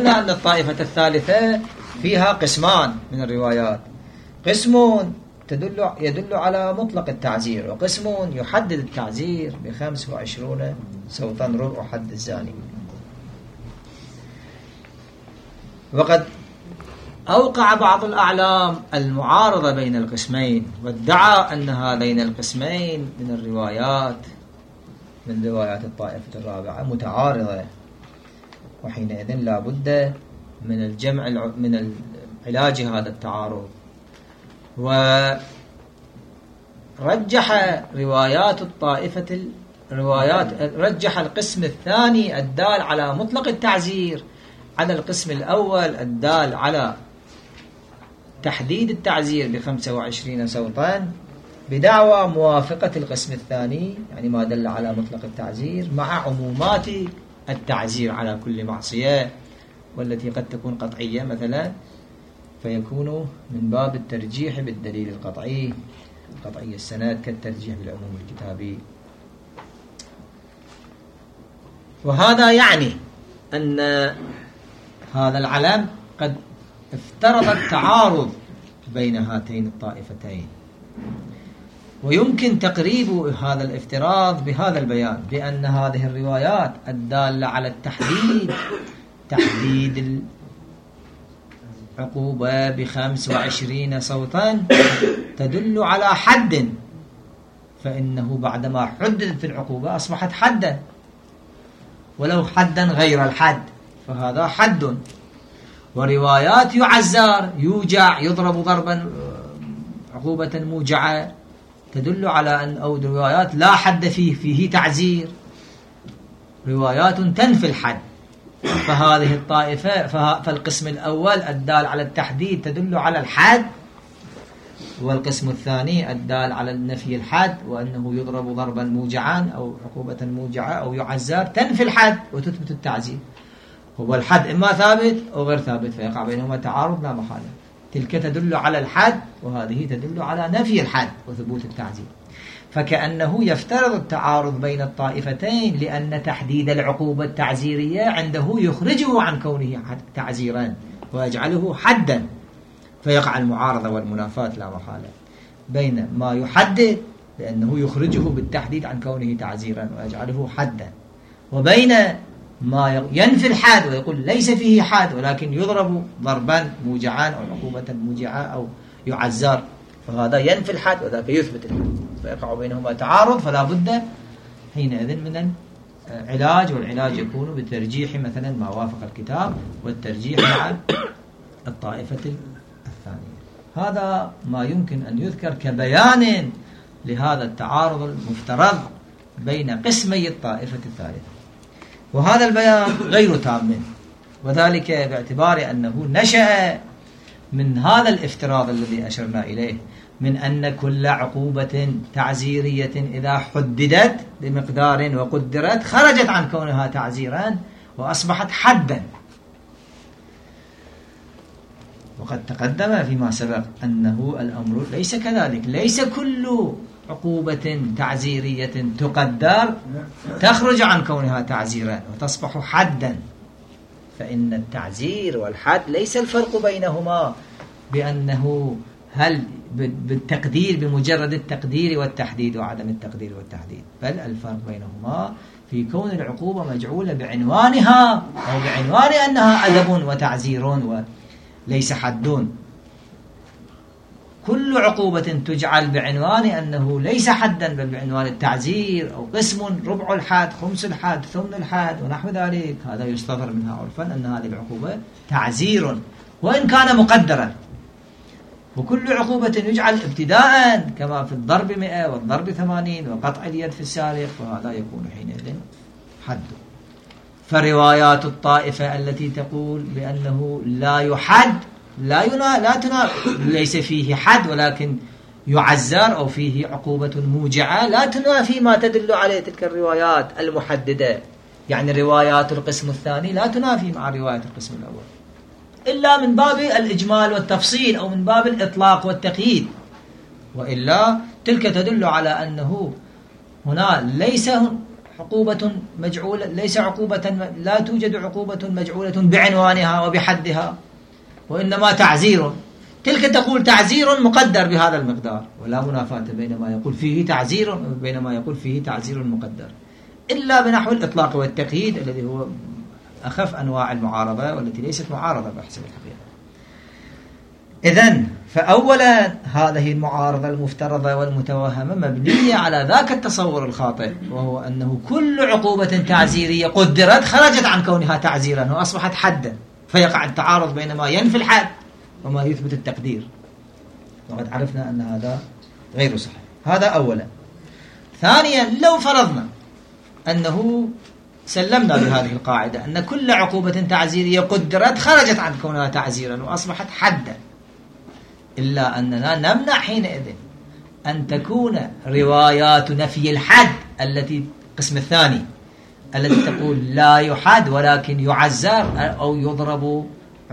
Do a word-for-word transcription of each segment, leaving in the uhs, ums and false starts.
قلنا أن الطائفة الثالثة فيها قسمان من الروايات، قسم تدل يدل على مطلق التعزير، وقسم يحدد التعزير بخمس وعشرون صوتا ربع حد الزاني. وقد أوقع بعض الأعلام المعارضة بين القسمين، وادعى أن هذين القسمين من الروايات من روايات الطائفة الرابعة متعارضة، وحينئذ لا بد من الجمع من علاج هذا التعارض. ورجح روايات الطائفة الروايات رجح القسم الثاني الدال على مطلق التعزير على القسم الأول الدال على تحديد التعزير بخمسة وعشرين صوتا، بدعوى موافقة القسم الثاني، يعني ما دل على مطلق التعزير مع عمومات التعزير على كل معصية، والتي قد تكون قطعية مثلا، فيكون من باب الترجيح بالدليل القطعي قطعي السند كالترجيح بالعموم الكتابي. وهذا يعني أن هذا العلم قد افترض التعارض بين هاتين الطائفتين، ويمكن تقريب هذا الافتراض بهذا البيان، بأن هذه الروايات الدالة على التحديد تحديد العقوبة بخمس وعشرين صوتا تدل على حد، فإنه بعدما حددت العقوبة أصبحت حدا، ولو حدا غير الحد فهذا حد. وروايات يعزر يوجع يضرب ضربا عقوبة موجعة تدل على أن أو روايات لا حد فيه فيه تعزير، روايات تنفي الحد. فهذه الطائفة فالقسم الأول الدال على التحديد تدل على الحد، والقسم الثاني الدال على النفي الحد، وأنه يضرب ضربا موجعا أو عقوبة موجعة أو يعزر تنفي الحد وتثبت التعزير. هو الحد إما ثابت أو غير ثابت، فيقع بينهما تعارض لا محالة. تلك تدل على الحد وهذه تدل على نفي الحد وثبوت التعزير، فكأنه يفترض التعارض بين الطائفتين، لأن تحديد العقوبة التعزيرية عنده يخرجه عن كونه تعزيرا ويجعله حدا، فيقع المعارضة والمنافاة لا محالة بين ما يحدد لأنه يخرجه بالتحديد عن كونه تعزيرا ويجعله حدا، وبين ما ينفي الحد ويقول ليس فيه حد ولكن يضرب ضربا موجعا أو عقوبة موجعة أو يعزر، فهذا ينفي الحد وذاك يثبت الحد، فيقع بينهما تعارض. فلا بد حينئذ من العلاج، والعلاج يكون بالترجيح مثلا ما وافق الكتاب والترجيح مع الطائفة الثانية. هذا ما يمكن أن يذكر كبيان لهذا التعارض المفترض بين قسمي الطائفة الثالثة. وهذا البيان غير تام، وذلك باعتبار أنه نشأ من هذا الافتراض الذي أشرنا إليه، من أن كل عقوبة تعزيرية إذا حددت بمقدار وقدرت خرجت عن كونها تعزيرا وأصبحت حدا. وقد تقدم فيما سبق أنه الأمر ليس كذلك، ليس كل عقوبة تعزيرية تقدر تخرج عن كونها تعزيرا وتصبح حدا، فإن التعزير والحد ليس الفرق بينهما بأنه هل بالتقدير بمجرد التقدير والتحديد وعدم التقدير والتحديد، بل الفرق بينهما في كون العقوبة مجعولة بعنوانها أو بعنوان أنها أدب وتعزير وليس حد. كل عقوبة تجعل بعنوان أنه ليس حدا بل بعنوان التعزير أو قسم ربع الحد خمس الحد ثمن الحد ونحو ذلك، هذا يستظهر منها عرفا أن هذه العقوبة تعزير وإن كان مقدرا. وكل عقوبة يجعل ابتداء كما في الضرب مئة والضرب ثمانين وقطع اليد في السارق، فهذا يكون حينئذ حد. فروايات الطائفة التي تقول بأنه لا يحد لا ينا لا تنا ليس فيه حد ولكن يعزر أو فيه عقوبة موجعة لا تنافي ما تدل عليه تلك الروايات المحددة، يعني روايات القسم الثاني لا تنافي مع روايات القسم الأول إلا من باب الإجمال والتفصيل أو من باب الإطلاق والتقييد، وإلا تلك تدل على أنه هنا ليس عقوبة مجعولة، ليس عقوبة، لا توجد عقوبة مجعولة بعنوانها وبحدها، وإنما تعزير. تلك تقول تعزير مقدر بهذا المقدار، ولا منافاة بين ما يقول فيه تعزير بين ما يقول فيه تعزير مقدر، إلا بنحو الإطلاق والتقييد الذي هو أخف أنواع المعارضة والتي ليست معارضة بحسب الحقيقة. إذن فأولا هذه المعارضة المفترضة والمتوهمة مبنية على ذاك التصور الخاطئ، وهو أنه كل عقوبة تعزيرية قدرت خرجت عن كونها تعزيرا وأصبحت حدا، فيقع التعارض بين ما ينفي الحد وما يثبت التقدير، وقد عرفنا أن هذا غير صحيح. هذا أولا. ثانيا، لو فرضنا أنه سلمنا بهذه القاعدة أن كل عقوبة تعزيرية قدرت خرجت عن كونها تعزيرا وأصبحت حدا، إلا أننا نمنع حينئذ أن تكون روايات نفي الحد التي القسم الثاني التي تقول لا يحد ولكن يعزر أو يضرب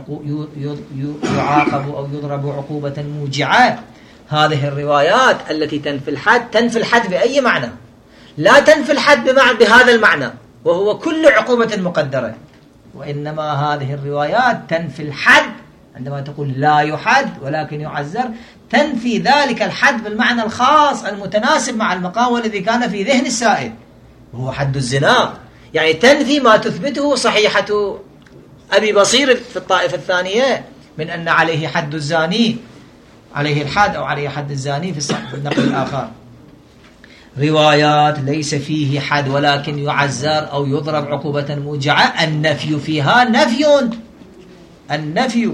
يعاقب أو يضرب عقوبة موجعة. هذه الروايات التي تنفي الحد تنفي الحد بأي معنى؟ لا تنفي الحد بمعنى بهذا المعنى وهو كل عقوبة مقدرة، وإنما هذه الروايات تنفي الحد عندما تقول لا يحد ولكن يعزر، تنفي ذلك الحد بالمعنى الخاص المتناسب مع المقام الذي كان في ذهن السائل وهو حد الزنا. يعني تنفي ما تثبته صحيحة أبي بصير في الطائفة الثانية من أن عليه حد الزاني، عليه الحد أو عليه حد الزاني في النقل الآخر. روايات ليس فيه حد ولكن يعزر أو يضرب عقوبة موجعة، النفي فيها نفي، النفي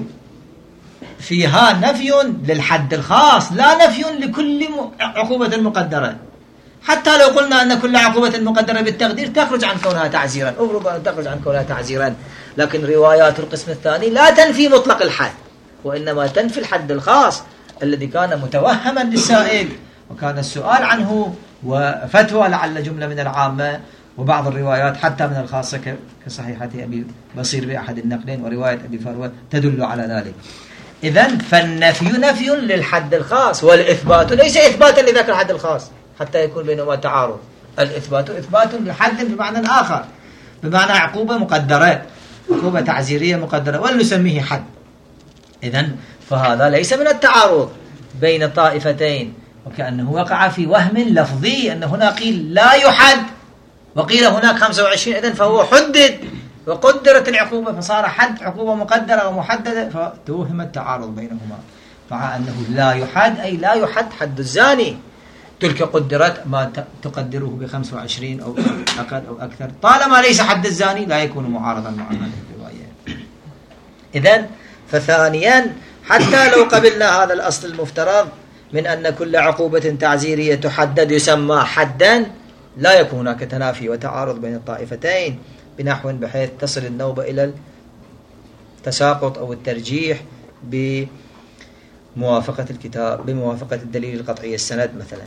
فيها نفي للحد الخاص، لا نفي لكل عقوبة مقدرة. حتى لو قلنا أن كل عقوبة مقدرة بالتقدير تخرج عن كونها تعزيرا، أفرض أن تخرج عن كونها تعزيرا، لكن روايات القسم الثاني لا تنفي مطلق الحد، وإنما تنفي الحد الخاص الذي كان متوهما للسائل وكان السؤال عنه وفتوى لعل جملة من العامة، وبعض الروايات حتى من الخاصة كصحيحة أبي بصير بأحد النقلين ورواية أبي فروة تدل على ذلك. إذن فالنفي نفي للحد الخاص، والإثبات ليس إثباتا لذاك الحد الخاص حتى يكون بينهما تعارض. الإثبات إثبات لحد بمعنى آخر، بمعنى عقوبة مقدرة، عقوبة تعزيرية مقدرة ولنسميه حد. إذن فهذا ليس من التعارض بين الطائفتين، وكأنه وقع في وهم لفظي أن هنا قيل لا يحد وقيل هناك خمسة وعشرين، إذن فهو حدد وقدرت العقوبة فصار حد عقوبة مقدرة ومحددة، فتوهم التعارض بينهما، مع أنه لا يحد أي لا يحد حد الزاني، تلك قدرت ما تقدره بخمسة وعشرين أو أقل أو أكثر، طالما ليس حد الزاني لا يكون معارضا مع هذه الرواية. إذن فثانيا، حتى لو قبلنا هذا الأصل المفترض من أن كل عقوبة تعزيرية تحدد يسمى حدا، لا يكون هناك تنافي وتعارض بين الطائفتين بنحو بحيث تصل النوبة إلى التساقط أو الترجيح بموافقة الكتاب بموافقة الدليل القطعي السند مثلا.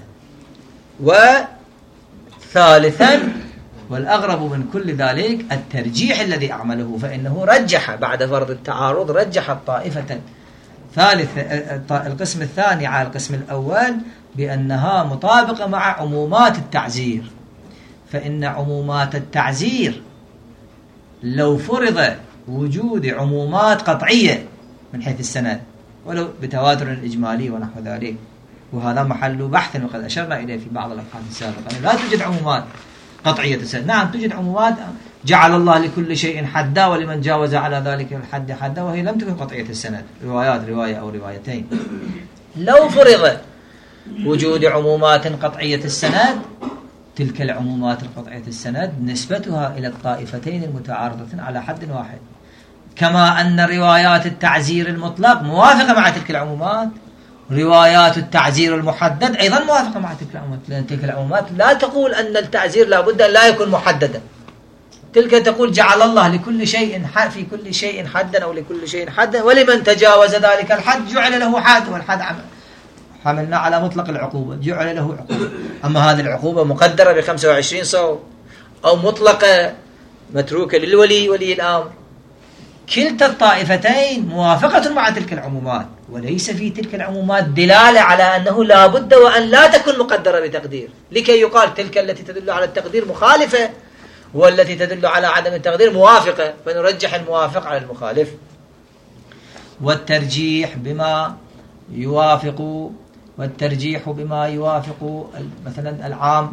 وثالثا والأغرب من كل ذلك الترجيح الذي أعمله، فإنه رجح بعد فرض التعارض رجح الطائفة ثالث القسم الثاني على القسم الأول بأنها مطابقة مع عمومات التعزير، فإن عمومات التعزير لو فرض وجود عمومات قطعية من حيث السند ولو بتواتر إجمالي ونحو ذلك، وهذا محل بحث وقد أشرنا إليه في بعض الأبحاث السابقة، لا توجد عمومات قطعية السند. نعم توجد عمومات جعل الله لكل شيء حدا ولمن جاوز على ذلك الحد حدا، وهي لم تكن قطعية السند، روايات رواية أو روايتين. لو فرض وجود عمومات قطعية السند، تلك العمومات القطعية السند نسبتها إلى الطائفتين المتعارضتين على حد واحد، كما أن روايات التعزير المطلق موافقة مع تلك العمومات، روايات التعزير المحدد أيضا موافقة مع تلك العمومات، لأن تلك العمومات لا تقول أن التعزير لابد أن لا يكون محددا، تلك تقول جعل الله لكل شيء في كل شيء حدا أو لكل شيء حدا، ولمن تجاوز ذلك الحد جعل له حد، والحد حملنا على مطلق العقوبة جعل له عقوبة. أما هذه العقوبة مقدرة بخمسة وعشرين صوت أو مطلقة متروكة للولي ولي الأمر، كلتا الطائفتين موافقة مع تلك العمومات، وليس في تلك العمومات دلالة على أنه لا بد وأن لا تكون مقدرة بتقدير، لكي يقال تلك التي تدل على التقدير مخالفة والتي تدل على عدم التقدير موافقة، فنرجح الموافق على المخالف. والترجيح بما يوافق والترجيح بما يوافق مثلا العام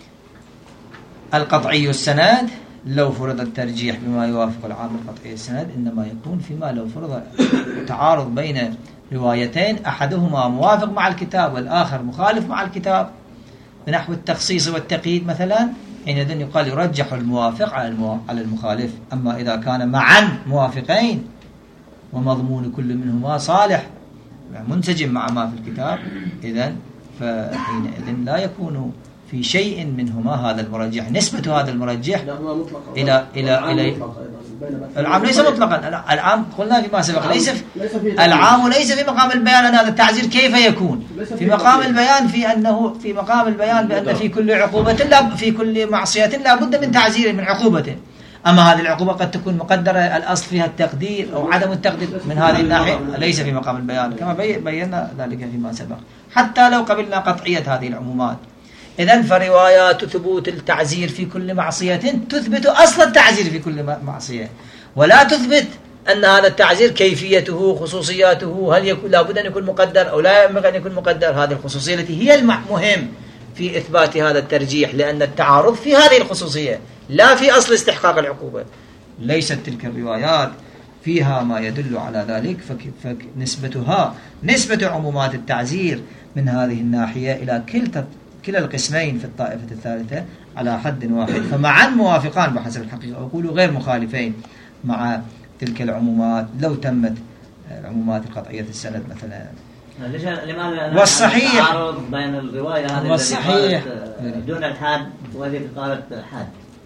القطعي السند، لو فرض الترجيح بما يوافق العام القطعي السند إنما يكون فيما لو فرض تعارض بين روايتين أحدهما موافق مع الكتاب والآخر مخالف مع الكتاب، بنحو التخصيص والتقييد مثلا، حينئذ يقال يرجح الموافق على المخالف. أما إذا كان معا موافقين ومضمون كل منهما صالح منسجم مع ما في الكتاب، إذن فحينئذ لا يكون في شيء منهما هذا المرجح. نسبة هذا المرجح إلى إلى إلى العام ليس مطلقا. العام قلنا فيما سبق ليس في العام ليس في مقام البيان أن هذا التعزير كيف يكون في مقام البيان، في أنه في مقام البيان بأن في كل عقوبة لا في كل معصية لا بد من تعزير من عقوبة. أما هذه العقوبة قد تكون مقدرة الأصل فيها التقدير أو عدم التقدير، من هذه الناحية ليس في مقام البيان كما بينا ذلك فيما سبق، حتى لو قبلنا قطعية هذه العمومات. إذن فروايات ثبوت التعزير في كل معصية تثبت أصل التعزير في كل معصية، ولا تثبت أن هذا التعزير كيفيته خصوصياته هل يكون لابد أن يكون مقدر أو لا ينبغي أن يكون مقدر. هذه الخصوصية التي هي المهم في إثبات هذا الترجيح، لأن التعارض في هذه الخصوصية لا في أصل استحقاق العقوبة. ليست تلك الروايات فيها ما يدل على ذلك، فنسبتها نسبة عمومات التعزير من هذه الناحية إلى كلتا كلا القسمين في الطائفة الثالثة على حد واحد، فمعا موافقان بحسب الحقيقة، أقول غير مخالفين مع تلك العمومات لو تمت العمومات القطعية السند مثلا. والصحيح التعارض بين الرواية هذه والصحيح دون الحاد وهذه قالت حاد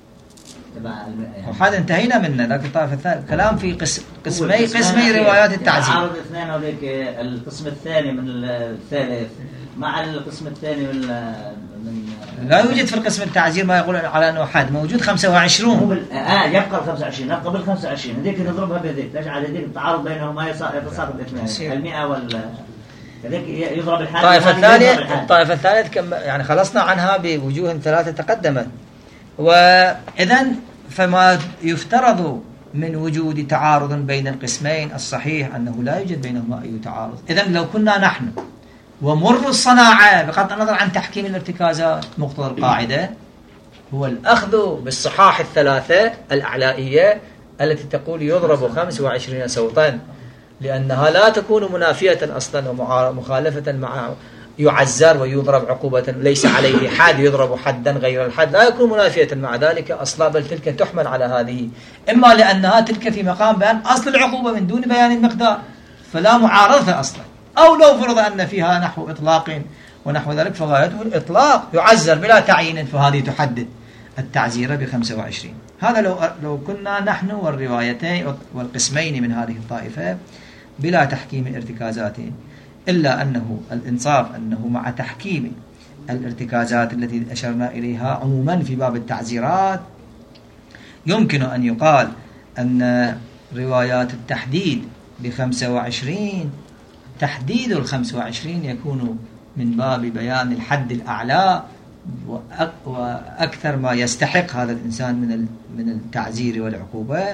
وحاد انتهينا منه، لكن الطائفة الثالثة كلام في قسم قسمي قسمي روايات التعزير. تعارض اثنين هذيك القسم الثاني من الثالث مع القسم الثاني من من لا يوجد في القسم التعزير ما يقول على انه حاد، موجود خمسة وعشرين. اه يبقى ال خمسة وعشرين، نبقى بال خمسة وعشرين هذيك نضربها بهذيك، تجعل هذيك التعارض بينهما يتساقط الاثنين المئة وال هذيك يضرب الحاد. الطائفة الثانية الطائفة الثالثة كم يعني خلصنا عنها بوجوه ثلاثة تقدمت. وإذن فما يفترض من وجود تعارض بين القسمين الصحيح أنه لا يوجد بينهما أي تعارض. إذن لو كنا نحن ومر الصناعة بغض النظر عن تحكيم الارتكازات، مقتضى القاعدة هو الأخذ بالصحاح الثلاثة الأعلائية التي تقول يضرب خمس وعشرين صوتا، لأنها لا تكون منافية أصلا ومخالفة مع يعزر ويضرب عقوبة ليس عليه حد يضرب حدا غير الحد، لا يكون منافية مع ذلك أصلا، بل تلك تحمل على هذه، إما لأنها تلك في مقام بيان أصل العقوبة من دون بيان المقدار فلا معارضة أصلا، أو لو فرض أن فيها نحو إطلاق ونحو ذلك فغايته الإطلاق يعزر بلا تعيين، فهذه تحدد التعزير بخمسة وعشرين. هذا لو لو كنا نحن والروايتين والقسمين من هذه الطائفة بلا تحكيم الارتكازاتين، إلا أنه الإنصاف أنه مع تحكيم الارتكازات التي أشرنا إليها عموما في باب التعزيرات يمكن أن يقال أن روايات التحديد بخمسة وعشرين تحديد الخمسة وعشرين يكون من باب بيان الحد الأعلى وأكثر ما يستحق هذا الإنسان من من التعزير والعقوبة،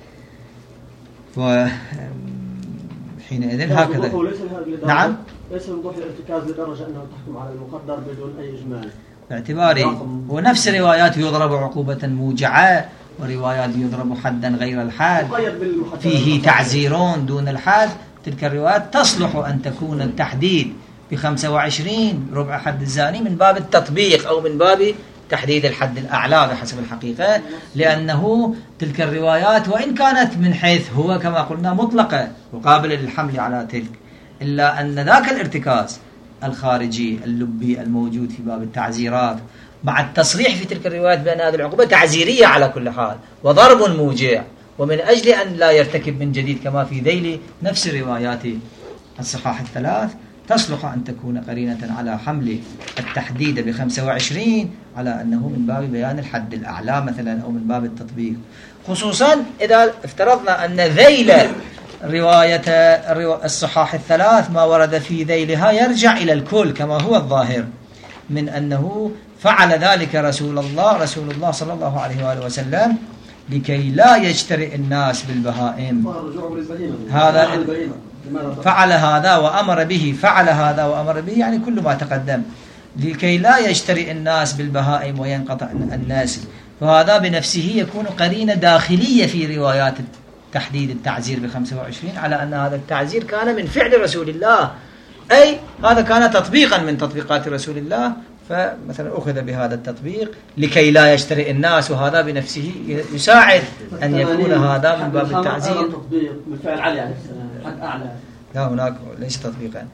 وحينئذ هكذا. نعم ليس وضوح الارتكاز لدرجة أنه تحكم على المقدر بدون أي إجمال باعتباري ونفس روايات يضرب عقوبة موجعة وروايات يضرب حدا غير الحد فيه تعزيرون دون الحد، تلك الروايات تصلح أن تكون التحديد بخمسة وعشرين ربع حد الزاني من باب التطبيق أو من باب تحديد الحد الأعلى بحسب الحقيقة، لأنه تلك الروايات وإن كانت من حيث هو كما قلنا مطلقة وقابلة للحمل على تلك، إلا أن ذاك الارتكاز الخارجي اللبي الموجود في باب التعزيرات مع التصريح في تلك الروايات بأن هذه العقوبة تعزيرية على كل حال وضرب موجع، ومن أجل أن لا يرتكب من جديد كما في ذيل نفس الروايات الصحاح الثلاث تصلح أن تكون قرينة على حمل التحديد بخمسة وعشرين على أنه من باب بيان الحد الأعلى مثلا أو من باب التطبيق، خصوصا إذا افترضنا أن ذيل رواية الصحاح الثلاث ما ورد في ذيلها يرجع إلى الكل كما هو الظاهر من أنه فعل ذلك رسول الله رسول الله صلى الله عليه وآله وسلم لكي لا يجترئ الناس بالبهائم. هذا فعل هذا وأمر به فعل هذا وأمر به يعني كل ما تقدم لكي لا يجترئ الناس بالبهائم وينقطع الناس. فهذا بنفسه يكون قرينة داخلية في روايات تحديد التعزير بخمسة وعشرين على أن هذا التعزير كان من فعل رسول الله، أي هذا كان تطبيقا من تطبيقات رسول الله، فمثلا أخذ بهذا التطبيق لكي لا يجترئ الناس، وهذا بنفسه يساعد أن يكون هذا من باب التعزير تطبيق من فعل علي عليه السلام حد أعلى. لا هناك ليس تطبيقا،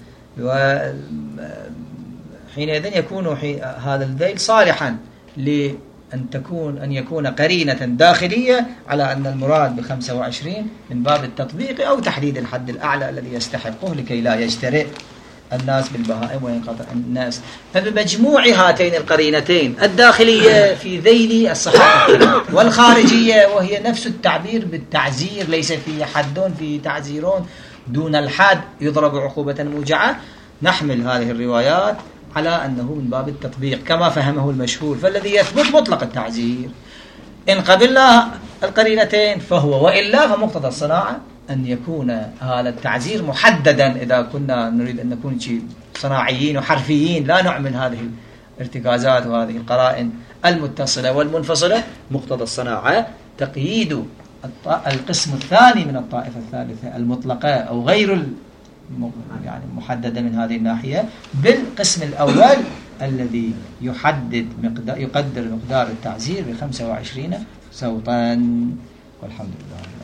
وحينئذ يكون هذا الذيل صالحا لأن تكون أن يكون قرينة داخلية على أن المراد بخمسة وعشرين من باب التطبيق أو تحديد الحد الأعلى الذي يستحقه لكي لا يجترئ الناس بالبهائم وينقطع الناس. فبمجموع هاتين القرينتين الداخلية في ذيل الصحاح والخارجية وهي نفس التعبير بالتعزير، ليس في حد في تعزيرون دون الحد يضرب عقوبة موجعة، نحمل هذه الروايات على أنه من باب التطبيق كما فهمه المشهور. فالذي يثبت مطلق التعزير إن قبلنا القرينتين فهو، وإلا فمقتضى الصناعة أن يكون هذا التعزير محددا إذا كنا نريد أن نكون صناعيين وحرفيين لا نعمل هذه الارتكازات وهذه القرائن المتصلة والمنفصلة. مقتضى الصناعة تقييد القسم الثاني من الطائفة الثالثة المطلقة أو غير يعني محددة من هذه الناحية بالقسم الأول الذي يحدد مقدار يقدر مقدار التعزير بخمسة وعشرين صوتا. والحمد لله.